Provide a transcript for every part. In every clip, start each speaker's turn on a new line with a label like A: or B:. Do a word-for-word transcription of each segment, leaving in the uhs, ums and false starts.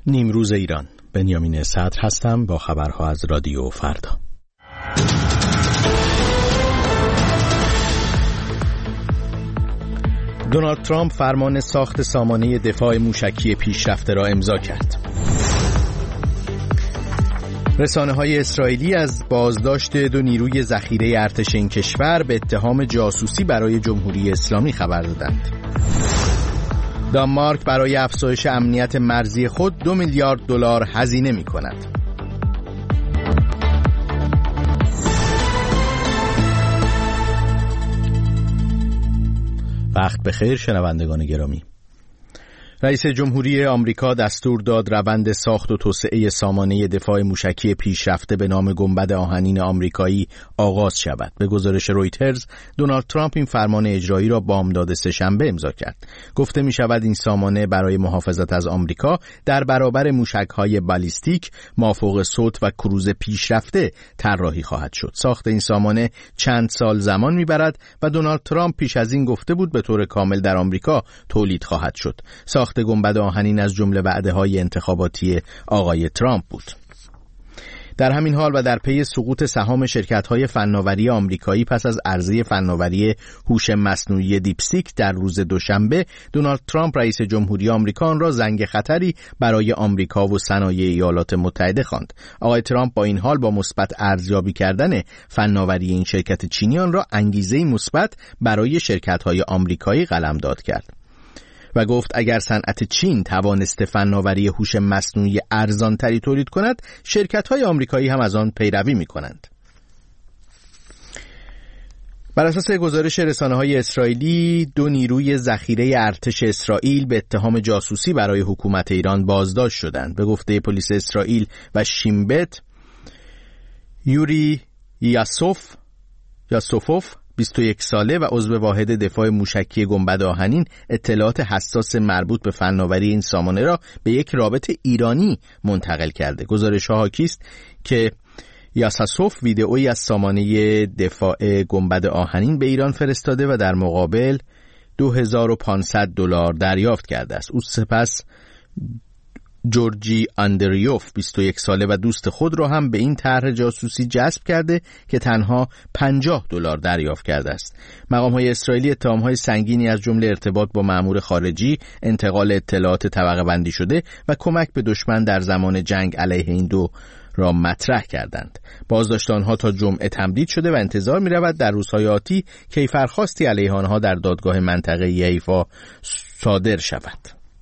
A: نیمروز ایران، بنیامین صدر هستم با خبرها از رادیو فردا. دونالد ترامپ فرمان ساخت سامانه دفاع موشکی پیشرفته را امضا کرد. رسانه‌های اسرائیلی از بازداشت دو نیروی ذخیره ارتش این کشور به اتهام جاسوسی برای جمهوری اسلامی خبر دادند. دانمارک برای افزایش امنیت مرزی خود دو میلیارد دلار هزینه می‌کند. وقت بخیر شنوندگان گرامی. رئیس جمهوری آمریکا دستور داد روند ساخت و توسعه سامانه دفاع موشکی پیشرفته به نام گنبد آهنین آمریکایی آغاز شود. به گزارش رویترز، دونالد ترامپ این فرمان اجرایی را بامداد سه‌شنبه امضا کرد. گفته می شود این سامانه برای محافظت از آمریکا در برابر موشک‌های بالیستیک، مافوق صوت و کروز پیشرفته طراحی خواهد شد. ساخت این سامانه چند سال زمان می‌برد و دونالد ترامپ پیش از این گفته بود به طور کامل در آمریکا تولید خواهد شد. ساخت گنبد آهنین از جمله وعده‌های انتخاباتی آقای ترامپ بود. در همین حال و در پی سقوط سهام شرکت‌های فناوری آمریکایی پس از عرضه فناوری هوش مصنوعی دیپسیک در روز دوشنبه، دونالد ترامپ رئیس جمهوری آمریکا آن را زنگ خطری برای آمریکا و صنایع ایالات متحده خواند. آقای ترامپ با این حال با مثبت ارزیابی کردن فناوری این شرکت چینی آن را انگیزه‌ای مثبت برای شرکت‌های آمریکایی قلمداد کرد و گفت اگر صنعت چین توانسته فناوری هوش مصنوعی ارزانتری تولید کند، شرکت‌های آمریکایی هم از آن پیروی می‌کنند. بر اساس گزارش رسانه‌های اسرائیلی، دو نیروی ذخیره ارتش اسرائیل به اتهام جاسوسی برای حکومت ایران بازداشت شدند. به گفته پلیس اسرائیل و شینبت، یوری یاسوف یاسوفوف بیست و یک ساله و عضو واحد دفاع موشکی گنبد آهنین اطلاعات حساس مربوط به فناوری این سامانه را به یک رابط ایرانی منتقل کرده. گزارش‌ها حاکی است که یاسوف ویدئویی از سامانه دفاع گنبد آهنین به ایران فرستاده و در مقابل دو هزار و پانصد دلار دریافت کرده است. او سپس جورجی اندریوف بیست و یک ساله و دوست خود را هم به این طرح جاسوسی جذب کرده که تنها پنجاه دلار دریافت کرده است. مقام‌های اسرائیلی اتهام‌های سنگینی از جمله ارتباط با مأمور خارجی، انتقال اطلاعات طبقه بندی شده و کمک به دشمن در زمان جنگ علیه این دو را مطرح کردند. بازداشت آنها تا جمعه تمدید شده و انتظار می‌رود در روزهای آتی کیفرخواستی علیه آنها در دادگاه منطقه‌ای حیفا صادر شود.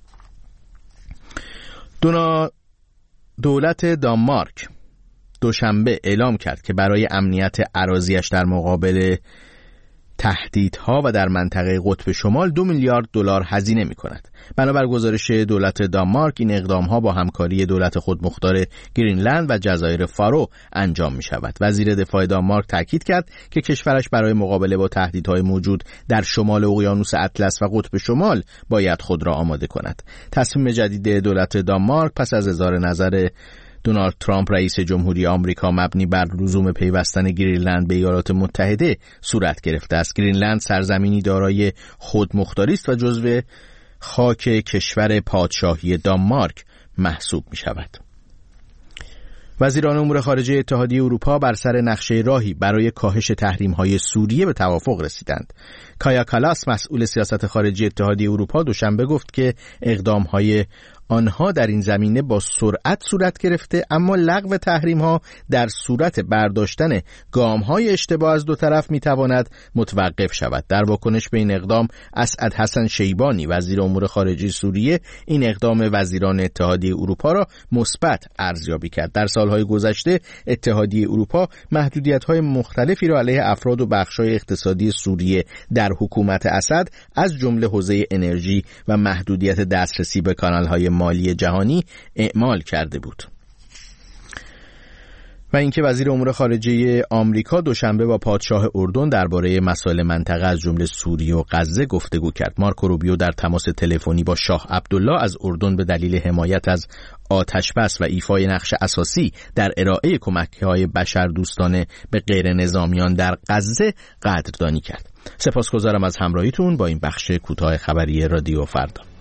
A: دونا دولت دانمارک دوشنبه اعلام کرد که برای امنیت اراضیش در مقابل تهدیدها و در منطقه قطب شمال دو میلیارد دلار هزینه می‌کند. بنابر گزارش دولت دانمارک این اقدام‌ها با همکاری دولت خودمختار گرینلند و جزایر فارو انجام می‌شود. وزیر دفاع دانمارک تاکید کرد که کشورش برای مقابله با تهدیدهای موجود در شمال اقیانوس اطلس و قطب شمال باید خود را آماده کند. تصمیم جدید دولت دانمارک پس از اظهار نظر دونالد ترامپ رئیس جمهوری آمریکا مبنی بر لزوم پیوستن گرینلند به ایالات متحده صورت گرفته است. گرینلند سرزمینی دارای خودمختاری است و جزو خاک کشور پادشاهی دانمارک محسوب می شود. وزیران امور خارجه اتحادیه اروپا بر سر نقشه راهی برای کاهش تحریم‌های سوریه به توافق رسیدند. کایا کالاس مسئول سیاست خارجی اتحادیه اروپا دوشنبه گفت که اقدام‌های آنها در این زمینه با سرعت صورت گرفته، اما لغو تحریم‌ها در صورت برداشتن گام‌های اشتباه از دو طرف می‌تواند متوقف شود. در واکنش به این اقدام، اسعد حسن شیبانی وزیر امور خارجه سوریه این اقدام وزیران اتحادیه اروپا را مثبت ارزیابی کرد. در سالهای گذشته اتحادیه اروپا محدودیت‌های مختلفی را علیه افراد و بخش‌های اقتصادی سوریه در حکومت اسد از جمله حوزه انرژی و محدودیت دسترسی به کانال‌های مالی جهانی اعمال کرده بود. و اینکه وزیر امور خارجه آمریکا دوشنبه با پادشاه اردن درباره مسائل منطقه از جمله سوریه و غزه گفتگو کرد. مارکو روبیو در تماس تلفنی با شاه عبدالله از اردن به دلیل حمایت از آتشبس و ایفای نقش اساسی در ارائه کمک‌های بشردوستانه به غیر نظامیان در غزه قدردانی کرد. سپاسگزارم از همراهیتون با این بخش کوتاه خبری رادیو فردا.